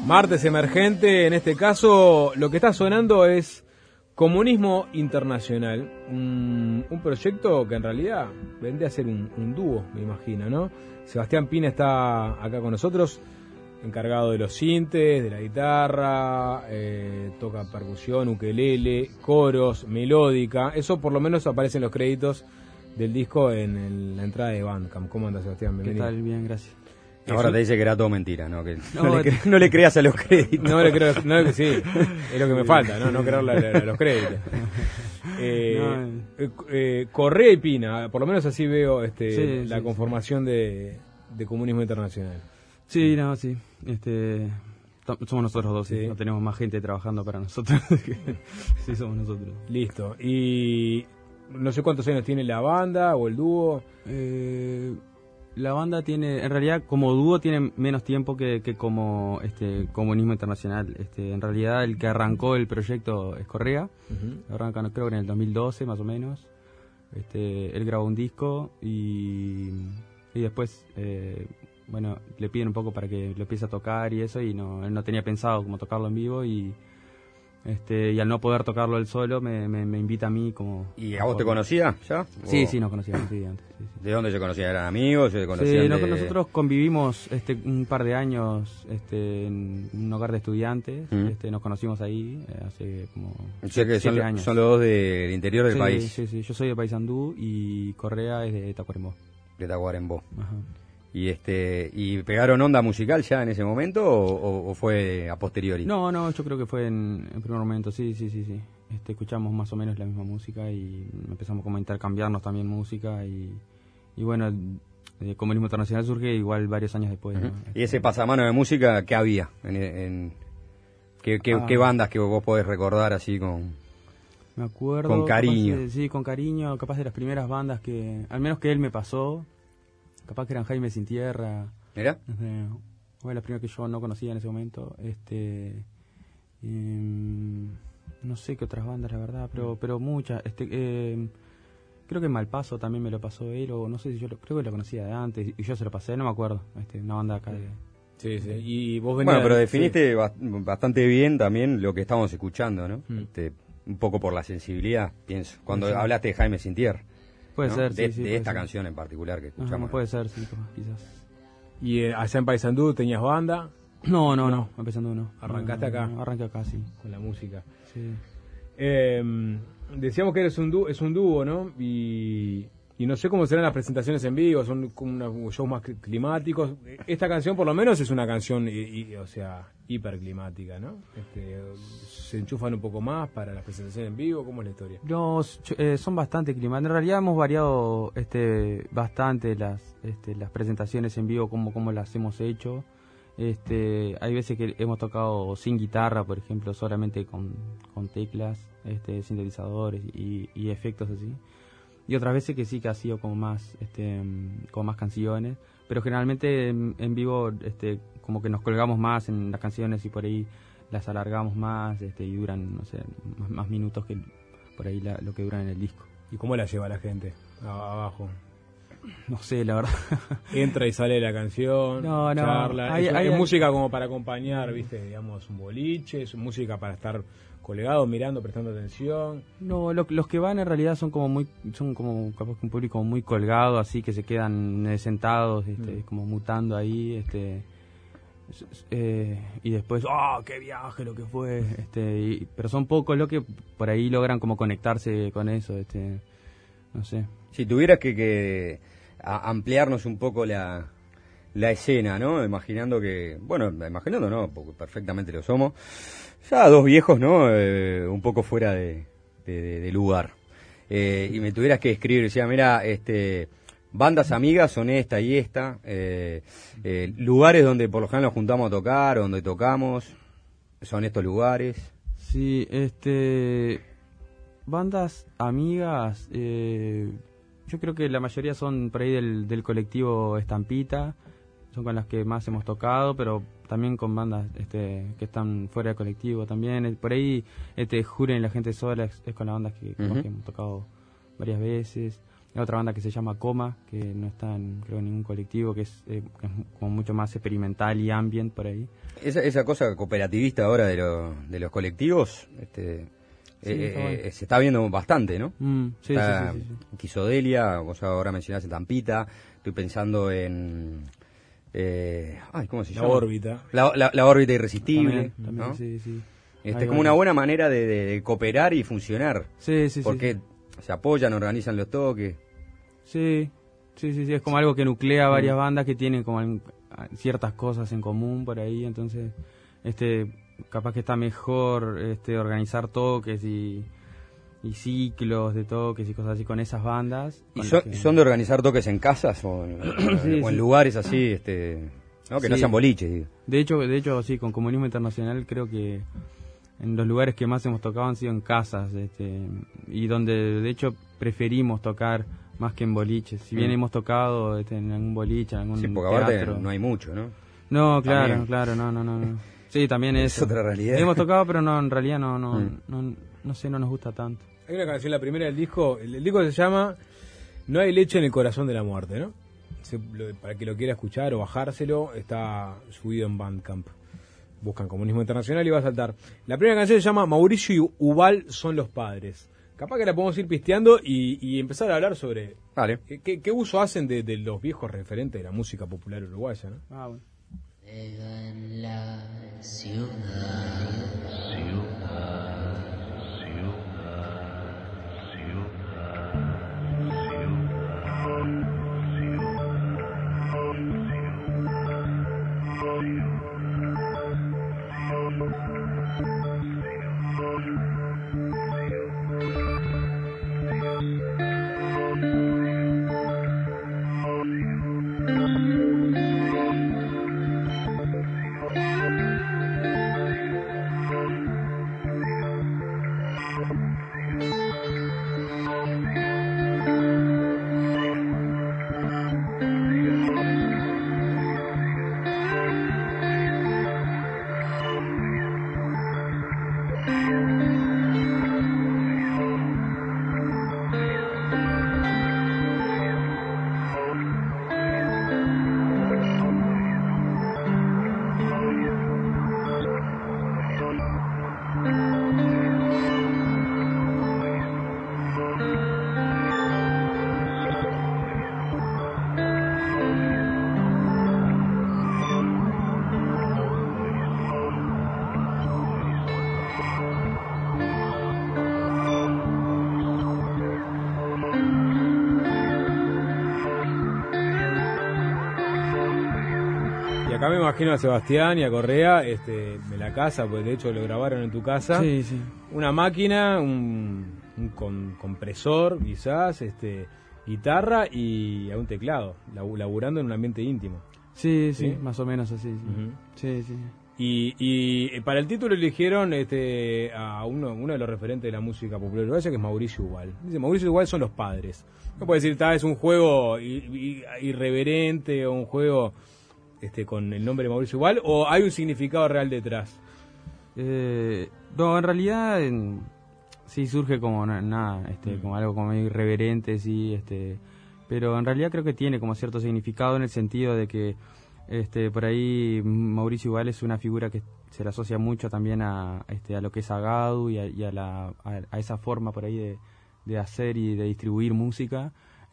Martes Emergente, en este caso, lo que está sonando es Comunismo Internacional, un proyecto que en realidad vendría a ser un dúo, me imagino, ¿no? Sebastián Pina está acá con nosotros, encargado de los sintes, de la guitarra, toca percusión, ukelele, coros, melódica. Eso por lo menos aparece en los créditos del disco en la entrada de Bandcamp. ¿Cómo andas, Sebastián? Bienvenido. ¿Qué tal? Bien, gracias. Ahora te dice que era todo mentira, ¿no? Que no le creas a los créditos. No le creo, no, sí, es lo que me falta, no creerle a los créditos. Correa y Pina, por lo menos así veo la conformación de Comunismo Internacional. Sí, no, sí. Somos nosotros dos, sí. No tenemos más gente trabajando para nosotros. Sí, somos nosotros. Listo. Y no sé cuántos años tiene la banda o el dúo. La banda tiene, en realidad, como dúo tiene menos tiempo que como Comunismo Internacional. En realidad, el que arrancó el proyecto es Correa. Arranca, creo que en el 2012, más o menos. Él grabó un disco y después, le piden un poco para que lo empiece a tocar y eso, y él no tenía pensado cómo tocarlo en vivo y al no poder tocarlo él solo me invita a mí como... ¿Y a vos te conocía ya? Sí, nos conocíamos antes. Sí. ¿De dónde se conocían? ¿Eran amigos? Nosotros convivimos un par de años en un hogar de estudiantes. Nos conocimos ahí hace como 7 años. Son los dos del interior del país. Sí, yo soy de Paysandú y Correa es de Tacuarembó. De Tacuarembó. Ajá. ¿Y pegaron onda musical ya en ese momento o fue a posteriori? No, yo creo que fue en primer momento, sí. Escuchamos más o menos la misma música y empezamos como a intercambiarnos también música y bueno, el Comunismo Internacional surge igual varios años después. ¿No? ¿Y ese pasamano de música qué había? ¿Qué bandas que vos podés recordar así con... Me acuerdo... Con cariño. Con cariño, capaz de las primeras bandas que... Al menos que él me pasó... Capaz que eran Jaime Sin Tierra. ¿Mira? Fue la primera que yo no conocía en ese momento. No sé qué otras bandas, la verdad, pero muchas. Creo que Malpaso también me lo pasó él, o no sé si creo que lo conocía de antes, y yo se lo pasé, no me acuerdo. Una banda acá de... Sí. Y vos venías... Bueno, pero definiste bastante bien también lo que estamos escuchando, ¿no? Un poco por la sensibilidad, pienso. Cuando hablaste de Jaime Sin Tierra. Puede ser, de esta canción en particular que escuchamos. Puede ser, sí, quizás. ¿Y allá en Paysandú tenías banda? No, en Paysandú no. ¿Arrancaste acá? Arranqué acá, sí. Con la música. Sí. Decíamos que es un dúo, ¿no? Y no sé cómo serán las presentaciones en vivo, son como unos shows más climáticos. Esta canción por lo menos es una canción, hiperclimática, ¿no? ¿Se enchufan un poco más para las presentaciones en vivo? ¿Cómo es la historia? No, son bastante climáticas. En realidad hemos variado bastante las presentaciones en vivo, como las hemos hecho. Hay veces que hemos tocado sin guitarra, por ejemplo, solamente con teclas, sintetizadores y efectos así. Y otras veces que sí que ha sido como más canciones, pero generalmente en vivo como que nos colgamos más en las canciones y por ahí las alargamos más y duran, no sé, más minutos que por ahí lo que duran en el disco. ¿Y cómo la lleva la gente abajo? No sé, la verdad. Entra y sale la canción, charla. Es música como para acompañar, ¿viste? Digamos, un boliche, es música para estar colgado, mirando, prestando atención. No, los que van en realidad son como capaz que un público muy colgado, así que se quedan sentados, como mutando ahí, y después, qué viaje lo que fue, pero son pocos los que por ahí logran como conectarse con eso, no sé. Si tuvieras que ampliarnos un poco la escena, ¿no? Imaginando no, porque perfectamente lo somos. Ya dos viejos, ¿no? Un poco fuera de lugar. Y me tuvieras que escribir, decía, mira, bandas amigas son esta y esta, lugares donde por lo general nos juntamos a tocar, donde tocamos, son estos lugares. Sí, bandas amigas, yo creo que la mayoría son por ahí del colectivo Estampita, son con las que más hemos tocado, pero también con bandas que están fuera del colectivo también. Por ahí Juren y La Gente Sola es con las bandas que hemos tocado varias veces. Hay otra banda que se llama Coma, que no está en, creo, en ningún colectivo, que es como mucho más experimental y ambient por ahí. Esa cosa cooperativista ahora de los colectivos, se está viendo bastante, ¿no? Sí. Quisodelia, vos ahora mencionás en Tampita, estoy pensando en... ¿cómo se llama? La órbita. La órbita irresistible, También, ¿no? sí. Es como una buena manera de cooperar y funcionar. Sí. Porque se apoyan, organizan los toques. Sí, es como algo que nuclea varias bandas que tienen como ciertas cosas en común por ahí, entonces capaz que está mejor organizar toques y ciclos de toques y cosas así con esas bandas. ¿Y son de organizar toques en casas o en lugares así, ¿no? Que no sean boliches, digo? De hecho, sí, con Comunismo Internacional creo que en los lugares que más hemos tocado han sido en casas, y donde de hecho preferimos tocar más que en boliches. Si bien hemos tocado en algún boliche, en algún porque teatro. aparte no hay mucho, ¿no? No, claro, También. claro, no. Sí, también es otra realidad. Hemos tocado, pero no, en realidad no sé, no nos gusta tanto. Hay una canción, la primera del disco, el disco se llama No hay leche en el corazón de la muerte, ¿no? Para que lo quiera escuchar o bajárselo, está subido en Bandcamp. Buscan Comunismo Internacional y va a saltar. La primera canción se llama Mauricio y Ubal son los padres. Capaz que la podemos ir pisteando y empezar a hablar sobre qué uso hacen de los viejos referentes de la música popular uruguaya, ¿no? Bueno. En la ciudad. Acá me imagino a Sebastián y a Correa en la casa, pues de hecho lo grabaron en tu casa. Sí. Una máquina, un compresor quizás, guitarra y a un teclado, laburando en un ambiente íntimo. Sí, más o menos así. Sí. Sí. Y para el título eligieron a uno de los referentes de la música popular uruguaya, que es Mauricio Ubal. Dice, Mauricio Ubal son los padres. No puede decir, tal vez un juego irreverente o un juego con el nombre de Mauricio Ubal, o hay un significado real detrás. No, en realidad sí surge como como algo como irreverente, sí, pero en realidad creo que tiene como cierto significado en el sentido de que por ahí Mauricio Ubal es una figura que se le asocia mucho también a lo que es Agadu y a esa forma por ahí de hacer y de distribuir música.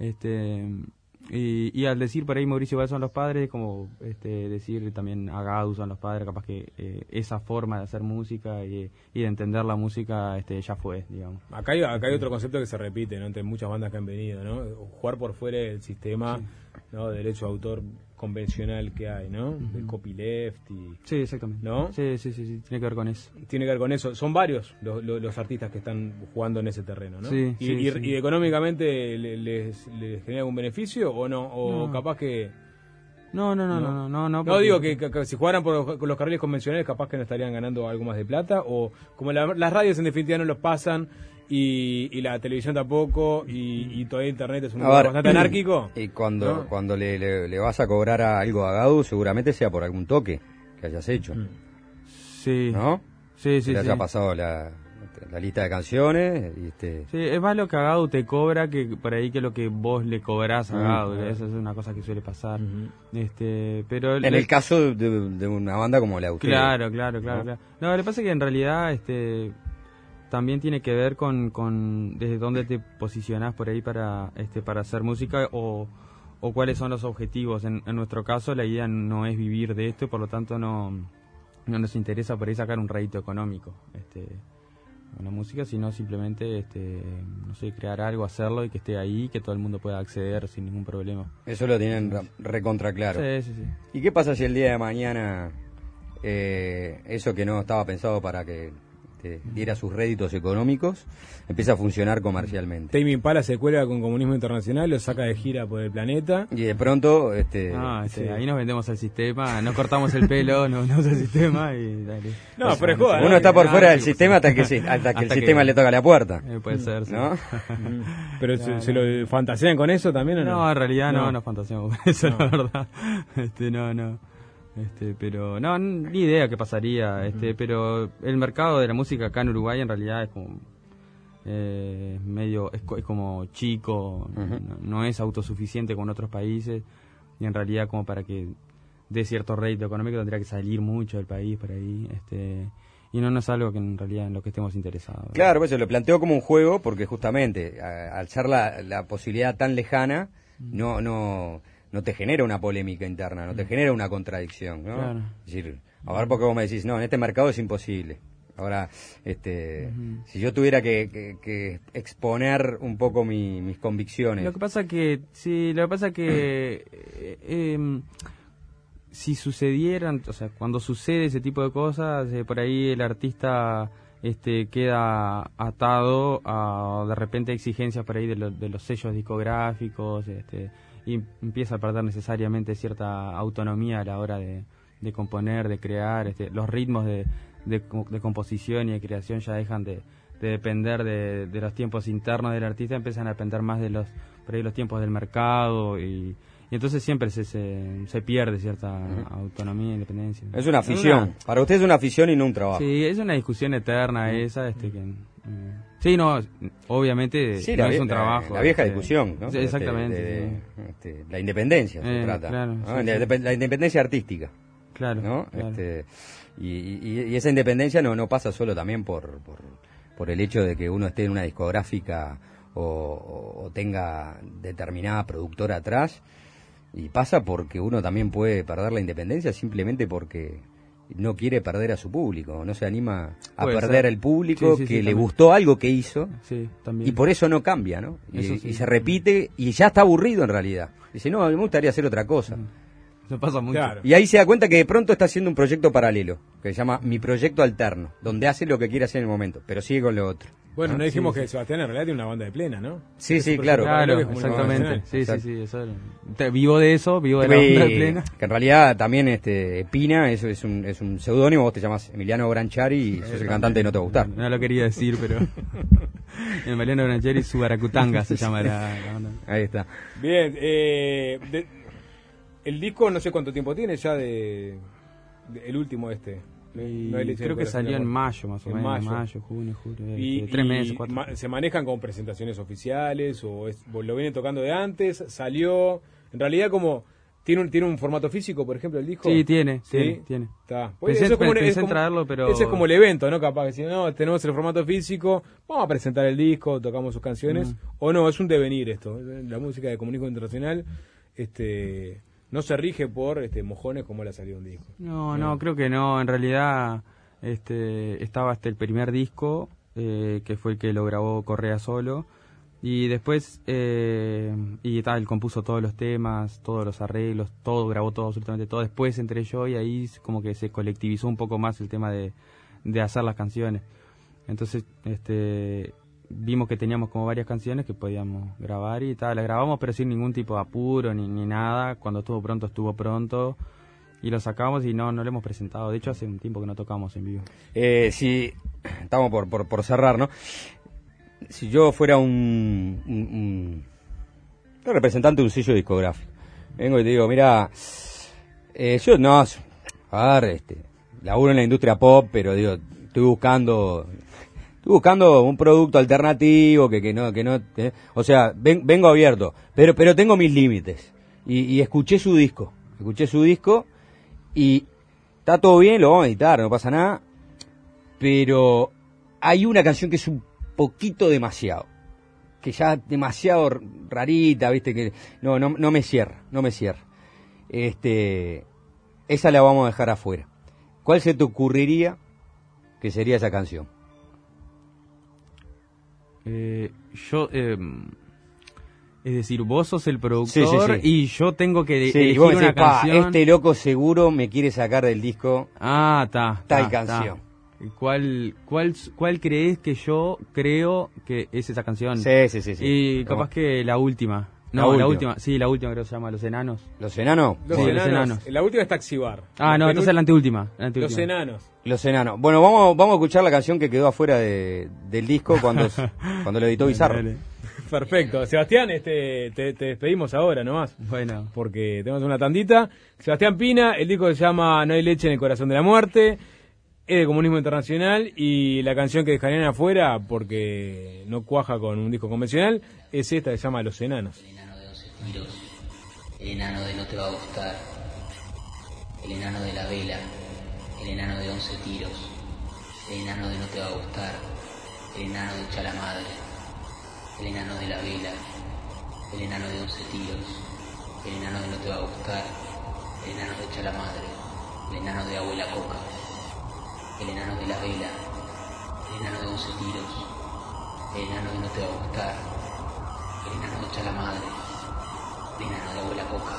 Y al decir por ahí Mauricio Ubal son los padres, como decir también Agadu son los padres, capaz que esa forma de hacer música y de entender la música ya fue, digamos. Acá hay otro concepto que se repite, ¿no? Entre muchas bandas que han venido, ¿no? Jugar por fuera del sistema, ¿no? De derecho de autor convencional que hay, ¿no? Del copyleft y... Sí, exactamente. ¿No? Sí, tiene que ver con eso. Tiene que ver con eso. Son varios los artistas que están jugando en ese terreno, ¿no? Sí, y económicamente les genera algún beneficio o no, o no. Capaz que... No. No digo que si jugaran con los carriles convencionales capaz que no estarían ganando algo más de plata, o como las radios en definitiva no los pasan y la televisión tampoco y todavía internet es un lugar bastante anárquico. Y cuando le vas a cobrar algo a Gadu, seguramente sea por algún toque que hayas hecho. Sí. ¿No? Sí. Le haya pasado la la lista de canciones. Sí, es más lo que Agado te cobra que por ahí que lo que vos le cobrás a Agado. Eso es una cosa que suele pasar. Pero en el caso de una banda como la de ustedes. Claro. No, lo que pasa es que en realidad también tiene que ver con desde dónde te posicionás por ahí para hacer música o cuáles son los objetivos. En nuestro caso la idea no es vivir de esto, por lo tanto no nos interesa por ahí sacar un rédito económico con la música, sino simplemente no sé, crear algo, hacerlo y que esté ahí, que todo el mundo pueda acceder sin ningún problema. Eso lo tienen recontra claro. Sí. ¿Y qué pasa si el día de mañana eso que no estaba pensado para que diera sus réditos económicos empieza a funcionar comercialmente? Tame Impala se cuelga con Comunismo Internacional, lo saca de gira por el planeta y de pronto ahí nos vendemos al sistema, nos cortamos el pelo, nos vendemos al sistema y dale. No, pero es joda, uno está por fuera del sistema hasta que el sistema le toca la puerta. Puede ser, sí. ¿No? Pero ¿se lo fantasean con eso también o no? No, en realidad no nos fantaseamos con eso, la verdad. No. Pero no, ni idea qué pasaría, pero el mercado de la música acá en Uruguay en realidad es como es como chico, no es autosuficiente con otros países y en realidad como para que dé cierto rédito económico tendría que salir mucho del país por ahí, y no es algo que en realidad en lo que estemos interesados. Claro, pues se lo planteo como un juego porque justamente al ser la posibilidad tan lejana no te genera una polémica interna, no te genera una contradicción, ¿no? Claro. Es decir, a ver por qué vos me decís, no, en este mercado es imposible. Ahora, si yo tuviera que exponer un poco mis convicciones. Lo que pasa que si sucedieran, o sea, cuando sucede ese tipo de cosas, por ahí el artista queda atado a de repente exigencias por ahí de los sellos discográficos, y empieza a perder necesariamente cierta autonomía a la hora de componer, de crear, los ritmos de composición y de creación ya dejan de depender de los tiempos internos del artista, empiezan a depender más de por ahí los tiempos del mercado y entonces siempre se pierde cierta autonomía e independencia. Es una afición, para usted es una afición y no un trabajo. Sí, es una discusión eterna esa, sí, no, obviamente sí, no es un trabajo. La vieja discusión, ¿no? Sí, exactamente. La independencia se trata, claro, ¿no? Sí. La independencia artística. Claro. ¿No? Claro. Y esa independencia no pasa solo también por el hecho de que uno esté en una discográfica o tenga determinada productora atrás, y pasa porque uno también puede perder la independencia simplemente porque no quiere perder a su público, no se anima a perder el público que le gustó algo que hizo, y por eso no cambia, ¿no? Y se repite y ya está aburrido en realidad. Dice, no, me gustaría hacer otra cosa. Eso pasa mucho. Claro. Y ahí se da cuenta que de pronto está haciendo un proyecto paralelo, que se llama Mi Proyecto Alterno, donde hace lo que quiere hacer en el momento, pero sigue con lo otro. Bueno, no dijimos que Sebastián en realidad tiene una banda de plena, ¿no? Sí, claro. Claro, exactamente. Sí, eso. Vivo de eso, vivo de la banda de plena. Que en realidad también Pina, eso es un seudónimo, vos te llamas Emiliano Branchari y sos el cantante de No Te Va a Gustar. No lo quería decir, pero Emiliano Branchari Subaracutanga se llama la banda. Ahí está. Bien, el disco no sé cuánto tiempo tiene ya el último creo que salió en mayo más o menos, mayo, junio, julio, y 3 meses, 4. ¿Se manejan con presentaciones oficiales o lo vienen tocando de antes? ¿Salió? En realidad como ¿tiene un formato físico, por ejemplo, el disco? Sí, tiene. Está. Pensé en traerlo, pero ese es como el evento, ¿no? Capaz que si no tenemos el formato físico, vamos a presentar el disco, tocamos sus canciones, o no, es un devenir esto. La música de Comunismo Internacional no se rige por mojones como le ha salido un disco. No, creo que no. En realidad estaba el primer disco, que fue el que lo grabó Correa solo. Y después, él compuso todos los temas, todos los arreglos, grabó todo, absolutamente todo. Después entré yo y ahí como que se colectivizó un poco más el tema de hacer las canciones. Entonces, vimos que teníamos como varias canciones que podíamos grabar y las grabamos pero sin ningún tipo de apuro ni nada. Cuando estuvo pronto y lo sacamos y no lo hemos presentado. De hecho hace un tiempo que no tocamos en vivo. Sí, estamos por cerrar, ¿no? Si yo fuera un representante de un sello discográfico, vengo y te digo, mira, yo laburo en la industria pop, pero digo, estoy buscando Estoy buscando un producto alternativo que no, o sea, vengo abierto, pero tengo mis límites. Y escuché su disco y está todo bien, lo vamos a editar, no pasa nada, pero hay una canción que es un poquito demasiado, que ya demasiado rarita, viste, que no me cierra. Esa la vamos a dejar afuera. ¿Cuál se te ocurriría que sería esa canción? Es decir, vos sos el productor Sí. y yo tengo que Sí, elegir vos decís, una canción. este loco seguro me quiere sacar del disco Tal canción. ¿Cuál crees que yo creo que es esa canción? Sí. Y capaz que la última. La última. Sí, la última creo que se llama Los Enanos. ¿Los enanos? Los Sí, enanos. Los Enanos. La última es Taxi Bar. Entonces la anteúltima. Los enanos. Los enanos. Bueno, vamos a escuchar la canción que quedó afuera del disco cuando lo editó Bizarro. Dale. Perfecto. Sebastián, te despedimos ahora nomás. Bueno. Porque tenemos una tandita. Sebastián Pina, el disco se llama No hay leche en el corazón de la muerte. Es de Comunismo Internacional y la canción que dejarían afuera, porque no cuaja con un disco convencional, es esta que se llama Los Enanos. El enano de 11 tiros, el enano de no te va a gustar, el enano de la vela, el enano de 11 tiros, el enano de no te va a gustar, el enano de echa la madre, el enano de la vela, el enano de 11 tiros, el enano de no te va a gustar, el enano de echa la madre, el enano de abuela coca, el enano de la vela, el enano de 11 tiros, el enano de no te va a gustar, el enano de echa la madre, el enano de abuela coca,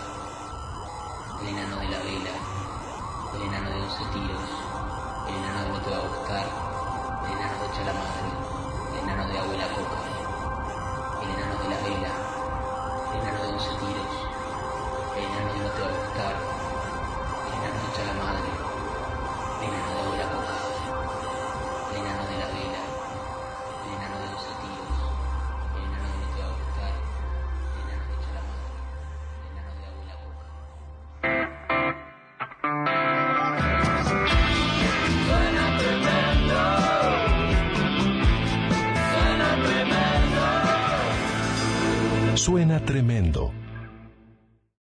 el enano de la vela, el enano de 11 tiros, el enano de no te va a gustar, el enano de echa la madre, el enano de abuela coca, el enano de la vela, el enano de 11 tiros, el enano de no te va a gustar, el enano de echa la madre, el enano de abuela coca, el enano de la vela, el enano de 11 tiros, el enano de no te va a gustar, el enano de echa la madre, el enano de abuela coca. Suena tremendo.